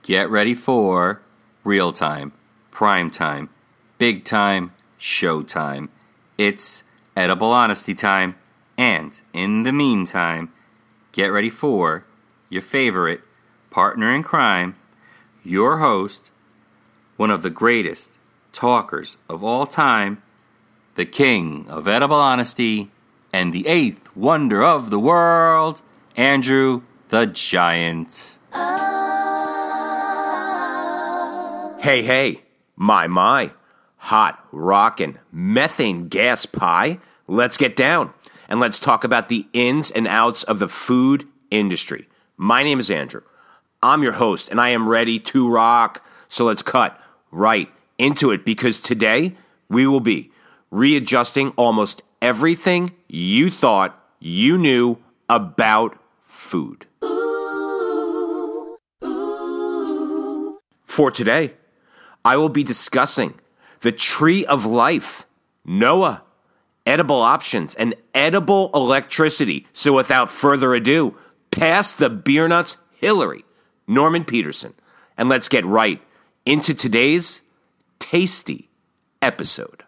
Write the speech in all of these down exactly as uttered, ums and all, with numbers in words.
Get ready for real time, prime time, big time, show time. It's edible honesty time. And in the meantime, get ready for your favorite partner in crime, your host, one of the greatest talkers of all time, the king of edible honesty, and the eighth wonder of the world, Andrew the Giant. Hey, hey, my, my, hot, rockin', methane gas pie. Let's get down and let's talk about the ins and outs of the food industry. My name is Andrew. I'm your host, and I am ready to rock. So let's cut right into it, because today we will be readjusting almost everything you thought you knew about food. Ooh, ooh. For today, I will be discussing the tree of life, Noah, edible options, and edible electricity. So without further ado, pass the beer nuts, Hillary, Norman Peterson, and let's get right into today's tasty episode.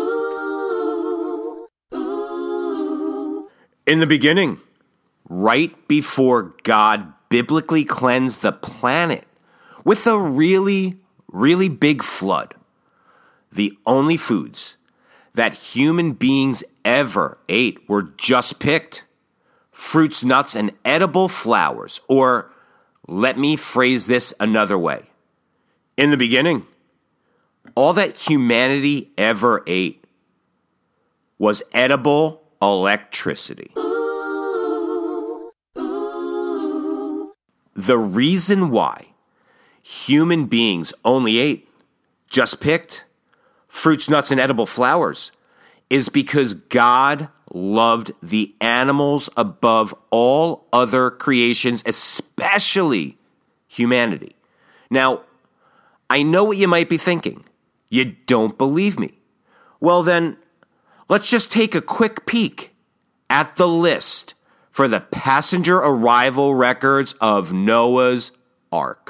Ooh, ooh. In the beginning, right before God biblically cleansed the planet with a really really big flood, the only foods that human beings ever ate were just picked fruits, nuts, and edible flowers. Or let me phrase this another way. In the beginning, all that humanity ever ate was edible electricity. Ooh, ooh. The reason why human beings only ate, just picked, fruits, nuts, and edible flowers is because God loved the animals above all other creations, especially humanity. Now, I know what you might be thinking. You don't believe me. Well then, let's just take a quick peek at the list for the passenger arrival records of Noah's Ark.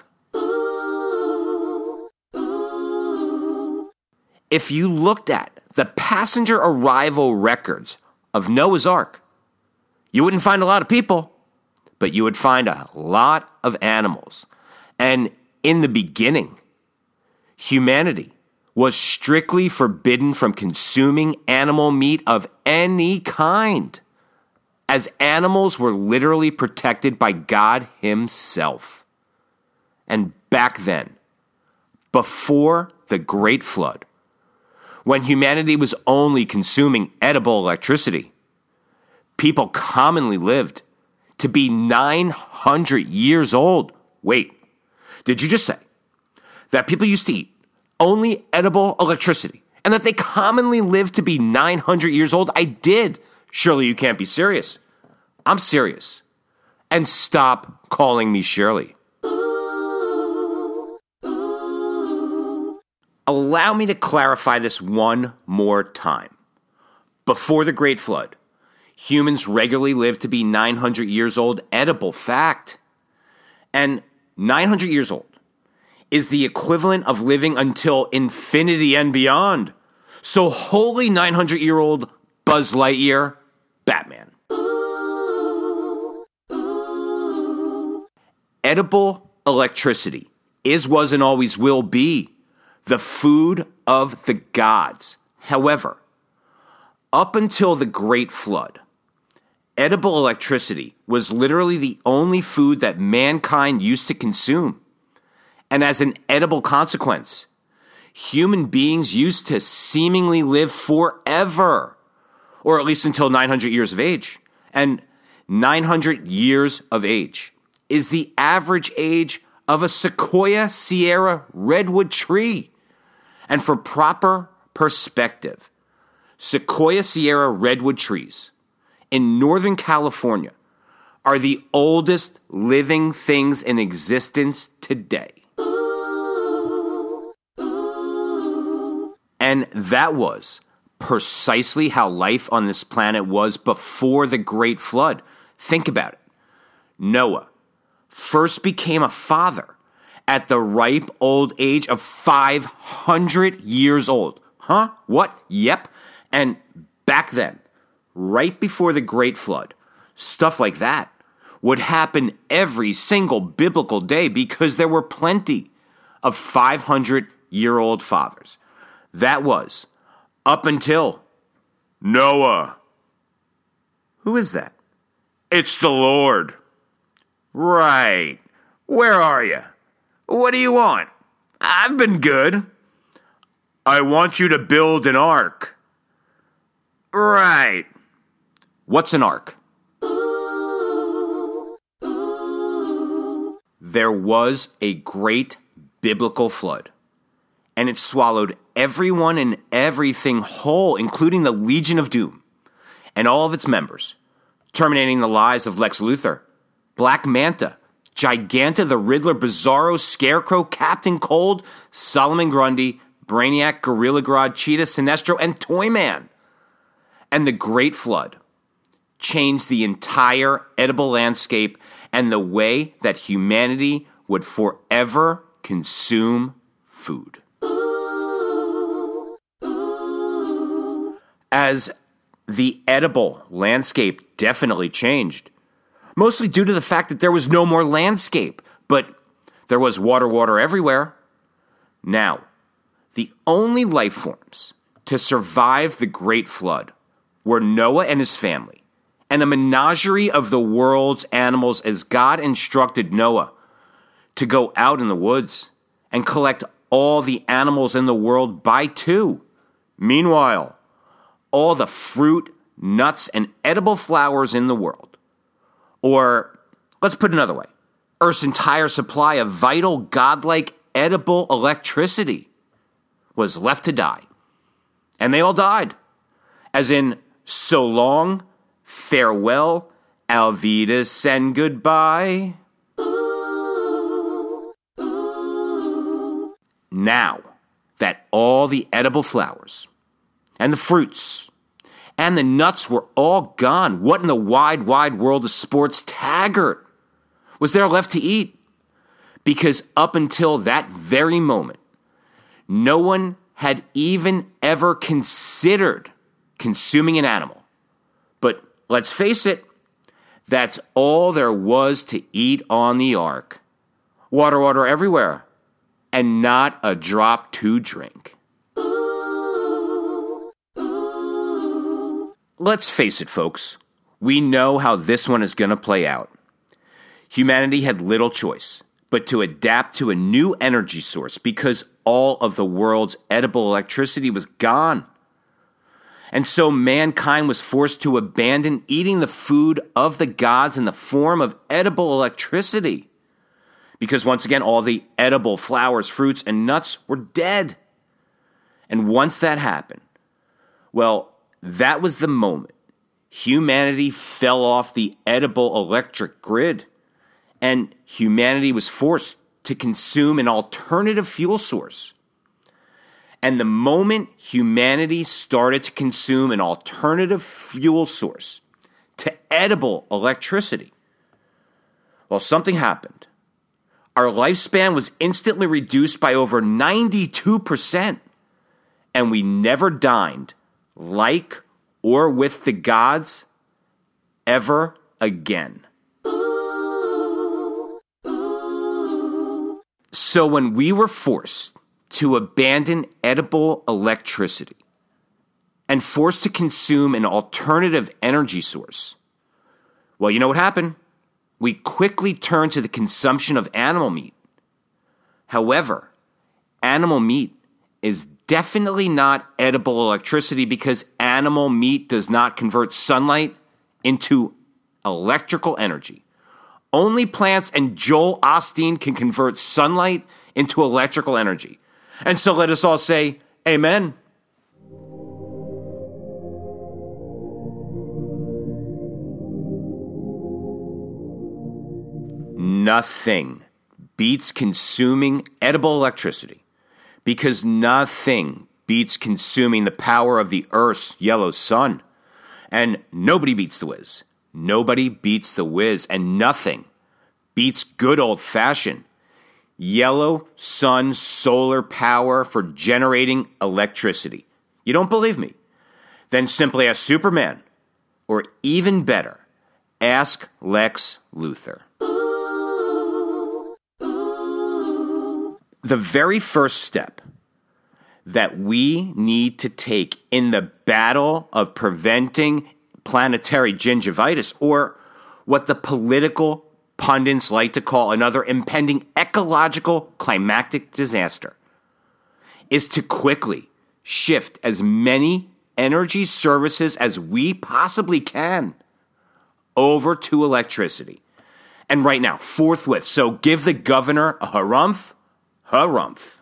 If you looked at the passenger arrival records of Noah's Ark, you wouldn't find a lot of people, but you would find a lot of animals. And in the beginning, humanity was strictly forbidden from consuming animal meat of any kind, as animals were literally protected by God Himself. And back then, before the Great Flood, when humanity was only consuming edible electricity, people commonly lived to be nine hundred years old. Wait, did you just say that people used to eat only edible electricity and that they commonly lived to be nine hundred years old? I did. Surely you can't be serious. I'm serious. And stop calling me Shirley. Allow me to clarify this one more time. Before the Great Flood, humans regularly lived to be nine hundred years old, edible fact. And nine hundred years old is the equivalent of living until infinity and beyond. So holy nine hundred year old Buzz Lightyear, Batman. Ooh, ooh. Edible electricity is, was, and always will be the food of the gods. However, up until the Great Flood, edible electricity was literally the only food that mankind used to consume. And as an edible consequence, human beings used to seemingly live forever, or at least until nine hundred years of age. And nine hundred years of age is the average age of a Sequoia Sierra redwood tree. And for proper perspective, Sequoia Sierra redwood trees in Northern California are the oldest living things in existence today. Ooh, ooh. And that was precisely how life on this planet was before the Great Flood. Think about it. Noah first became a father at the ripe old age of five hundred years old. Huh? What? Yep. And back then, right before the Great Flood, stuff like that would happen every single biblical day because there were plenty of five hundred year old fathers. That was up until Noah. Who is that? It's the Lord. Right. Where are you? What do you want? I've been good. I want you to build an ark. Right. What's an ark? There was a great biblical flood, and it swallowed everyone and everything whole, including the Legion of Doom and all of its members, terminating the lives of Lex Luthor, Black Manta, Giganta the Riddler, Bizarro, Scarecrow, Captain Cold, Solomon Grundy, Brainiac, Gorilla Grodd, Cheetah, Sinestro, and Toyman. And the Great Flood changed the entire edible landscape and the way that humanity would forever consume food. As the edible landscape definitely changed, mostly due to the fact that there was no more landscape, but there was water, water everywhere. Now, the only life forms to survive the Great Flood were Noah and his family, and a menagerie of the world's animals as God instructed Noah to go out in the woods and collect all the animals in the world by two. Meanwhile, all the fruit, nuts, and edible flowers in the world, or let's put it another way, Earth's entire supply of vital, godlike, edible electricity was left to die. And they all died. As in, so long, farewell, Alvidas, and goodbye. Now that all the edible flowers and the fruits and the nuts were all gone, what in the wide, wide world of sports taggart was there left to eat? Because up until that very moment, no one had even ever considered consuming an animal. But let's face it, that's all there was to eat on the ark. Water, water everywhere, and not a drop to drink. Let's face it, folks. We know how this one is going to play out. Humanity had little choice but to adapt to a new energy source because all of the world's edible electricity was gone. And so mankind was forced to abandon eating the food of the gods in the form of edible electricity. Because once again, all the edible flowers, fruits, and nuts were dead. And once that happened, well, that was the moment humanity fell off the edible electric grid, and humanity was forced to consume an alternative fuel source. And the moment humanity started to consume an alternative fuel source to edible electricity, well, something happened. Our lifespan was instantly reduced by over ninety-two percent, and we never dined like or with the gods ever again. So when we were forced to abandon edible electricity and forced to consume an alternative energy source, well, you know what happened? We quickly turned to the consumption of animal meat. However, animal meat is definitely not edible electricity because animal meat does not convert sunlight into electrical energy. Only plants and Joel Osteen can convert sunlight into electrical energy. And so let us all say, amen. Nothing beats consuming edible electricity because nothing beats consuming the power of the Earth's yellow sun. And nobody beats the whiz. Nobody beats the whiz, and nothing beats good old-fashioned yellow sun solar power for generating electricity. You don't believe me? Then simply ask Superman. Or even better, ask Lex Luthor. The very first step that we need to take in the battle of preventing planetary gingivitis, or what the political pundits like to call another impending ecological climactic disaster, is to quickly shift as many energy services as we possibly can over to electricity. And right now, forthwith. So give the governor a harumph, harumph.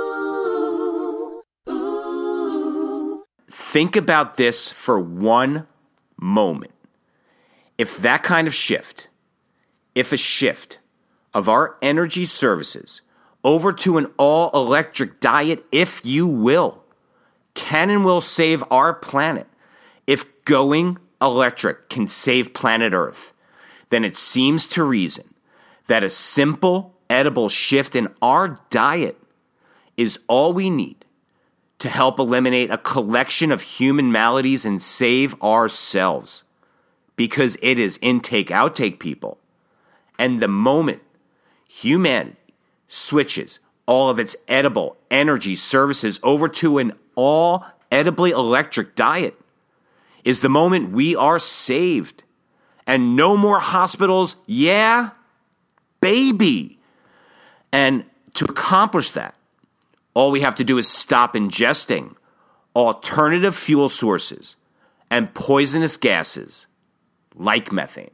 Think about this for one moment. If that kind of shift, if a shift of our energy services over to an all-electric diet, if you will, can and will save our planet. If going electric can save planet Earth, then it seems to reason that a simple, edible shift in our diet is all we need to help eliminate a collection of human maladies and save ourselves. Because it is intake-outtake, people. And the moment humanity switches all of its edible energy services over to an all edibly electric diet is the moment we are saved. And no more hospitals, yeah, baby. And to accomplish that, all we have to do is stop ingesting alternative fuel sources and poisonous gases like methane.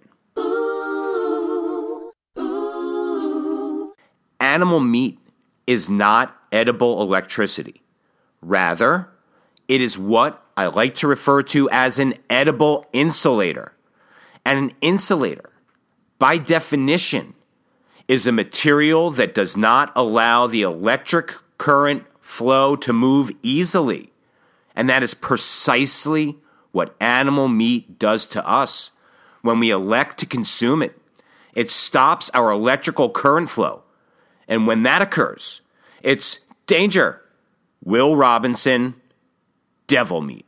Animal meat is not edible electricity. Rather, it is what I like to refer to as an edible insulator. And an insulator, by definition, is a material that does not allow the electric current flow to move easily. And that is precisely what animal meat does to us when we elect to consume it. It stops our electrical current flow. And when that occurs, it's danger. Will Robinson, devil meat.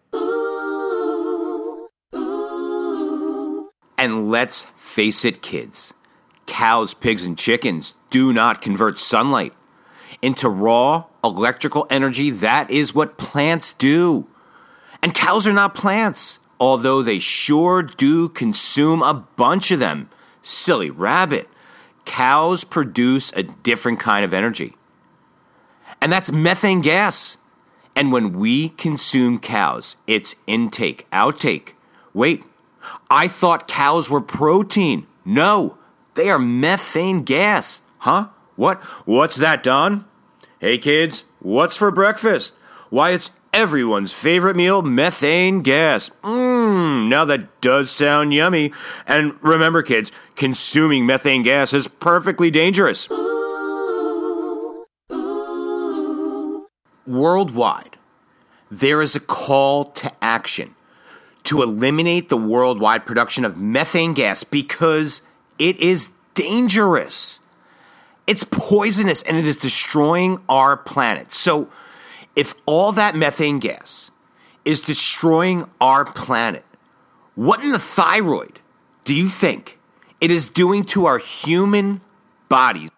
And let's face it, kids. Cows, pigs, and chickens do not convert sunlight into raw electrical energy. That is what plants do. And cows are not plants, although they sure do consume a bunch of them. Silly rabbit. Cows produce a different kind of energy. And that's methane gas. And when we consume cows, it's intake, outtake. Wait, I thought cows were protein. No, they are methane gas. Huh? What? What's that, Don? Hey, kids, what's for breakfast? Why, it's everyone's favorite meal, methane gas. Mmm, now that does sound yummy. And remember, kids, consuming methane gas is perfectly dangerous. Worldwide, there is a call to action to eliminate the worldwide production of methane gas because it is dangerous. It's poisonous and it is destroying our planet. So, if all that methane gas is destroying our planet, what in the thyroid do you think it is doing to our human bodies?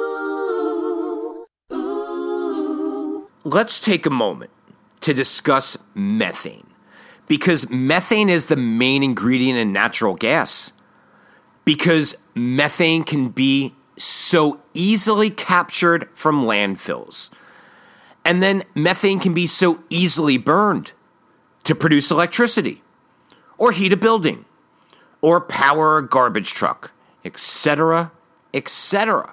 Let's take a moment to discuss methane, because methane is the main ingredient in natural gas. Because methane can be so easily captured from landfills. And then methane can be so easily burned to produce electricity, or heat a building, or power a garbage truck, et cetera, et cetera.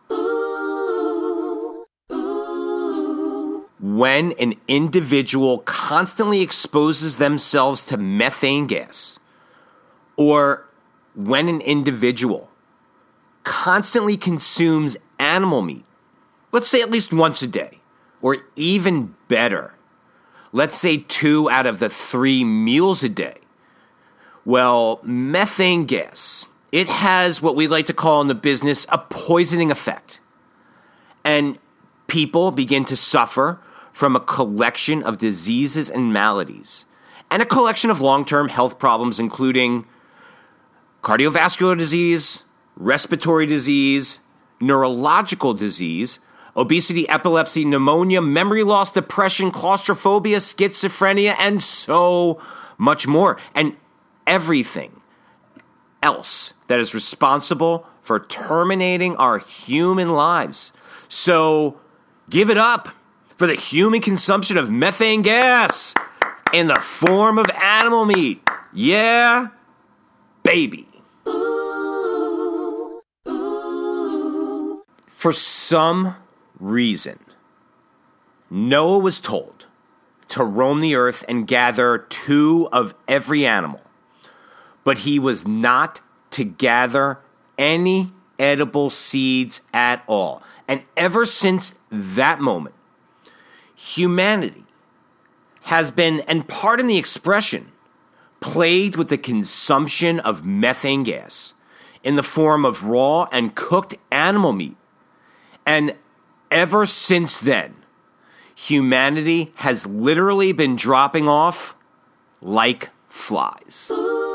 When an individual constantly exposes themselves to methane gas, or when an individual constantly consumes animal meat, let's say at least once a day, or even better, let's say two out of the three meals a day, well, methane gas, it has what we like to call in the business a poisoning effect. And people begin to suffer from a collection of diseases and maladies, and a collection of long-term health problems, including cardiovascular disease, respiratory disease, neurological disease, obesity, epilepsy, pneumonia, memory loss, depression, claustrophobia, schizophrenia, and so much more. And everything else that is responsible for terminating our human lives. So give it up for the human consumption of methane gas in the form of animal meat. Yeah, baby. For some reason, Noah was told to roam the earth and gather two of every animal, but he was not to gather any edible seeds at all. And ever since that moment, humanity has been, and pardon the expression, plagued with the consumption of methane gas in the form of raw and cooked animal meat. And ever since then, humanity has literally been dropping off like flies.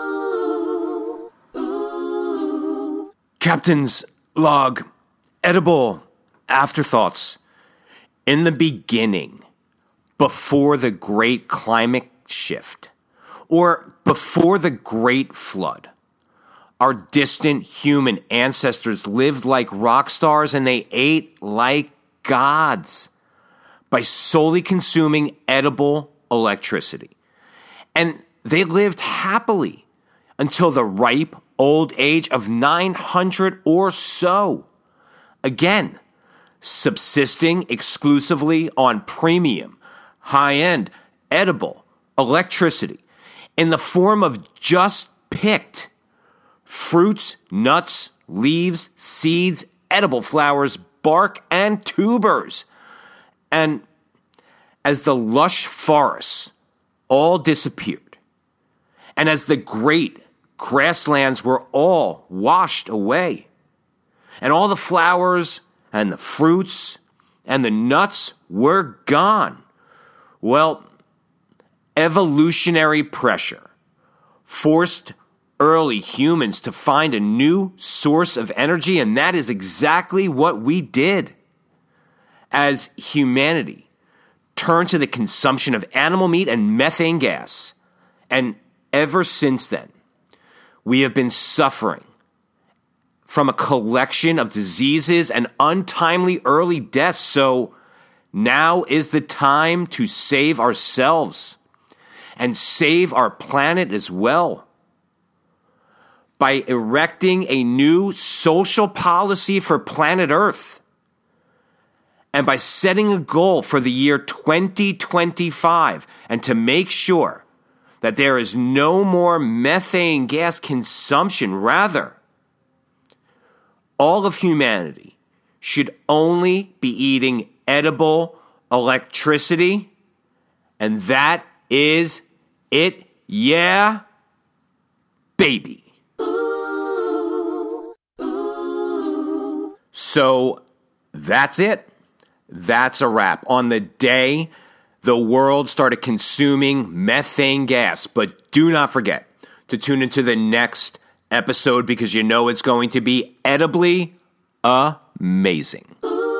Captain's log, edible afterthoughts. In the beginning, before the great climate shift, or before the great flood, our distant human ancestors lived like rock stars and they ate like gods by solely consuming edible electricity. And they lived happily until the ripe old age of nine hundred or so. Again, subsisting exclusively on premium, high-end, edible electricity in the form of just picked fruits, nuts, leaves, seeds, edible flowers, bark, and tubers. And as the lush forests all disappeared, and as the great grasslands were all washed away, and all the flowers and the fruits and the nuts were gone, well, evolutionary pressure forced early humans to find a new source of energy, and that is exactly what we did. As humanity turned to the consumption of animal meat and methane gas, and ever since then, we have been suffering from a collection of diseases and untimely early deaths. So now is the time to save ourselves and save our planet as well by erecting a new social policy for planet Earth, and by setting a goal for the year twenty twenty-five, and to make sure that there is no more methane gas consumption. Rather, all of humanity should only be eating edible electricity, and that is it. Yeah, baby. So that's it. That's a wrap on the day the world started consuming methane gas. But do not forget to tune into the next episode, because you know it's going to be edibly amazing.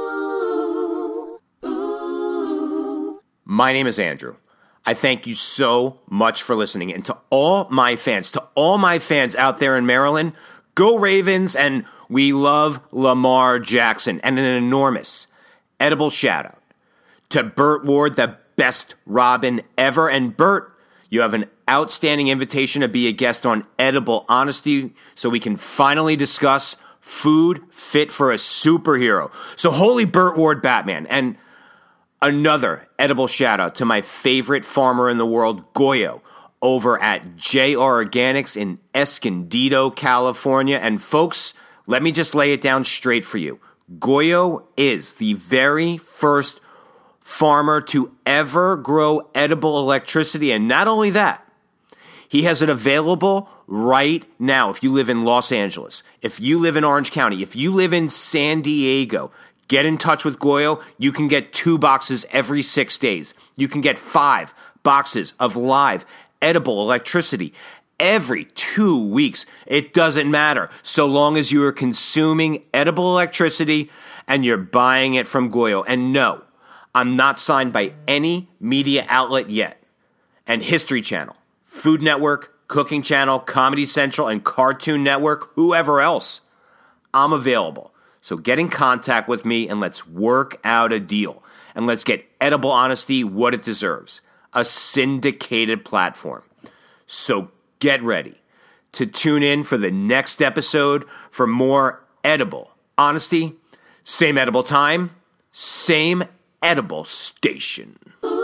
My name is Andrew. I thank you so much for listening. And to all my fans, to all my fans out there in Maryland, go Ravens, and we love Lamar Jackson. And an enormous edible shout out to Burt Ward, the best Robin ever. And Burt, you have an outstanding invitation to be a guest on Edible Honesty, so we can finally discuss food fit for a superhero. So holy Burt Ward Batman. And another edible shout out to my favorite farmer in the world, Goyo, over at J R Organics in Escondido, California. And folks, let me just lay it down straight for you. Goyo is the very first farmer to ever grow edible electricity. And not only that, he has it available right now. If you live in Los Angeles, if you live in Orange County, if you live in San Diego, Get in touch with Goyo. You can get two boxes every six days. You can get five boxes of live edible electricity every two weeks. It doesn't matter, so long as you are consuming edible electricity and you're buying it from Goyo. And no, I'm not signed by any media outlet yet. And History Channel, Food Network, Cooking Channel, Comedy Central, and Cartoon Network, whoever else, I'm available. So get in contact with me and let's work out a deal. And let's get Edible Honesty what it deserves. A syndicated platform. So get ready to tune in for the next episode for more Edible Honesty. Same edible time, same edible station.